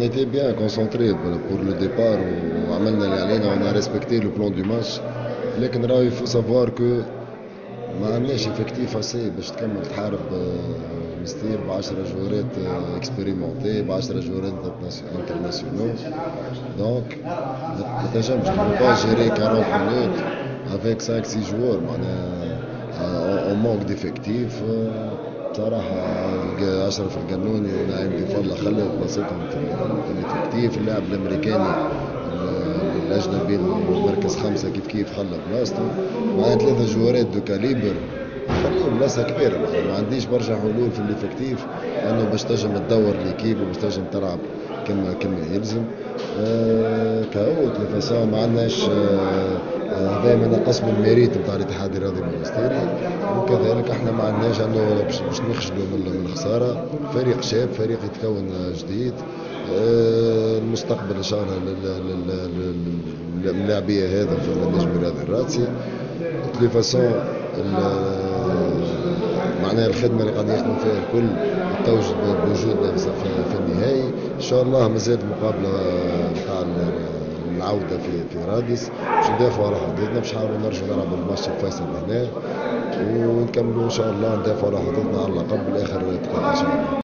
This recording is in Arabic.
était bien concentré pour le départ وعملنا اللي علينا on a respecté le plan du match. لكن راهو il faut savoir que ما عندناش افكتيف اسي باش تكمل تحارب مستير ب 10 جوارات اكسبيريمونتي ب 10 جوارات انترناسيونال. دونك ما تنجمش با جيري 40 minutes avec 5 6 joueurs معناها اون مونك ديفيكتيف. بصراحة أشرف القانوني ونعيم بفضل خلوا بلاصتهم في الافكتيف. اللاعب الأمريكاني الأجنبي مركز 5 كيف خلى بلاصتو مع 3 جوارات دو كاليبر خليهم بلاصة كبيرة. ما عنديش برشا حلول في الافكتيف لأنه باش تنجم تدور ليكيب وباش تنجم تلعب كما يلزم. كهو تلفاسون ما عندناش هذا ما نقص من الميريت نتاع الاتحاد الرياضي المونستيري. وكذلك احنا ما عندناش انه باش نخجلوا من الخساره. فريق شاب، فريق يتكون جديد. المستقبل ان شاء الله اللاعبيه هذا في النجم الرياضي الراسي. دو فاسون معناها الخدمه اللي قاعدين يخدموا فيها الكل توجد بوجودنا في النهائي ان شاء الله. مازالت مقابله نتاع العوده في رادس باش ندافعوا على حظوظنا، باش نحاولوا نرجعوا نلعبوا الماتش الفيصل هنا ونكملوا ان شاء الله ندافعوا على حظوظنا على الاقل بالاخر دقائق ان شاء الله.